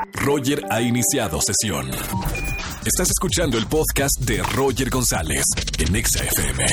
Roger ha iniciado sesión. Estás escuchando el podcast de Roger González en Exa FM.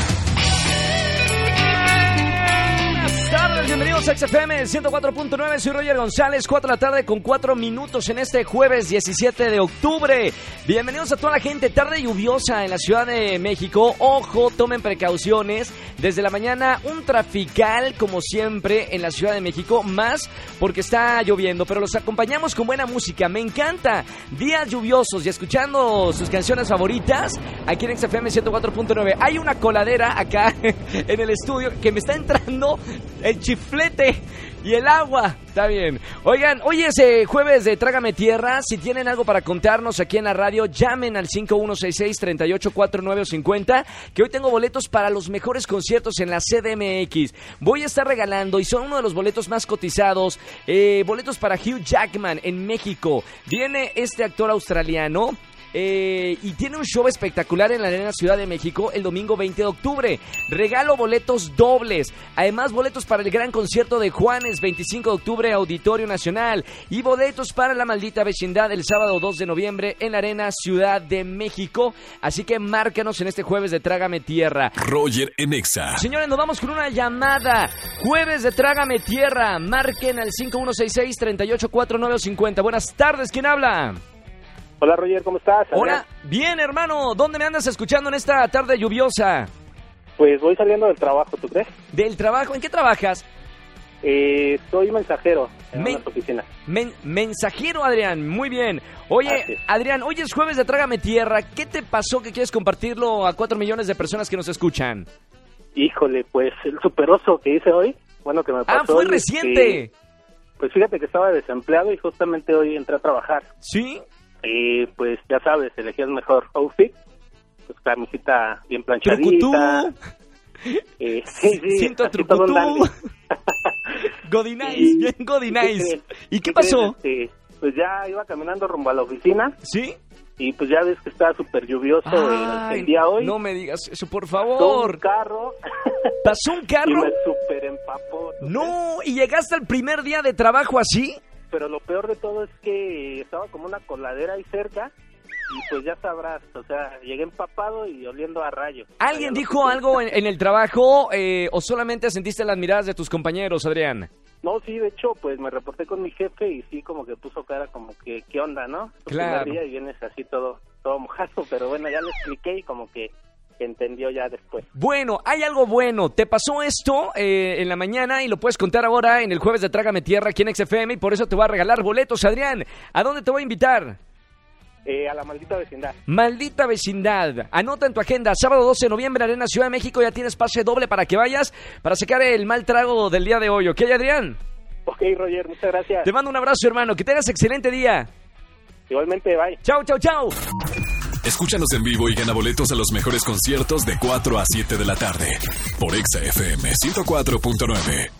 Bienvenidos a XFM 104.9, soy Roger González, 4 de la tarde con 4 minutos en este jueves 17 de octubre. Bienvenidos a toda la gente, tarde lluviosa en la Ciudad de México. Ojo, tomen precauciones. Desde la mañana un trafical como siempre en la Ciudad de México, más porque está lloviendo, pero los acompañamos con buena música. Me encanta, días lluviosos y escuchando sus canciones favoritas aquí en XFM 104.9. Hay una coladera acá en el estudio que me está entrando el chiflete y el agua. Está bien. Oigan, hoy es jueves de Trágame Tierra. Si tienen algo para contarnos aquí en la radio, llamen al 5166-384950, que hoy tengo boletos para los mejores conciertos en la CDMX. Voy a estar regalando, y son uno de los boletos más cotizados, boletos para Hugh Jackman en México. Viene este actor australiano y tiene un show espectacular en la Arena Ciudad de México el domingo 20 de octubre. Regalo boletos dobles. Además, boletos para el gran concierto de Juanes, 25 de octubre, Auditorio Nacional. Y boletos para La Maldita Vecindad el sábado 2 de noviembre en la Arena Ciudad de México. Así que márcanos en este jueves de Trágame Tierra. Roger en Exa. Señores, nos vamos con una llamada. Jueves de Trágame Tierra. Marquen al 5166-384950. Buenas tardes, ¿quién habla? Hola Roger, ¿cómo estás? Hola, bien hermano, ¿dónde me andas escuchando en esta tarde lluviosa? Pues voy saliendo del trabajo, ¿tú crees? ¿Del trabajo? ¿En qué trabajas? Soy mensajero en una oficina. Mensajero, Adrián, muy bien. Oye, Adrián, hoy es jueves de Trágame Tierra. ¿Qué te pasó que quieres compartirlo a 4 millones de personas que nos escuchan? Híjole, pues el superoso que hice hoy, bueno, que me pasó. Ah, fue reciente. Pues fíjate que estaba desempleado y justamente hoy entré a trabajar. ¿Sí? Pues ya sabes, elegí el mejor outfit, pues camisita bien planchadita. Sí, siento trucutú. Godinais, bien Godinais. ¿Y qué pasó? Pues ya iba caminando rumbo a la oficina. ¿Sí? Y pues ya ves que está súper lluvioso el día hoy. No me digas eso, por favor. ¿Pasó un carro? Y me súper empapó. No, ¿y llegaste al primer día de trabajo así? Pero lo peor de todo es que estaba como una coladera ahí cerca y pues ya sabrás, o sea, llegué empapado y oliendo a rayos. ¿Alguien dijo algo en el trabajo o solamente sentiste las miradas de tus compañeros, Adrián? No, sí, de hecho, pues me reporté con mi jefe y sí, como que puso cara como que, ¿qué onda, no? Claro. Primer día y vienes así todo mojado, pero bueno, ya le expliqué y como que entendió ya después. Bueno, hay algo bueno. Te pasó esto en la mañana y lo puedes contar ahora en el jueves de Trágame Tierra aquí en XFM y por eso te voy a regalar boletos. Adrián, ¿a dónde te voy a invitar? A La Maldita Vecindad. Maldita Vecindad. Anota en tu agenda, sábado 12 de noviembre, Arena Ciudad de México. Ya tienes pase doble para que vayas, para sacar el mal trago del día de hoy. ¿Ok, Adrián? Ok, Roger, muchas gracias. Te mando un abrazo, hermano. Que tengas excelente día. Igualmente, bye. Chau, chau, chau. Escúchanos en vivo y gana boletos a los mejores conciertos de 4 a 7 de la tarde por Exa FM 104.9.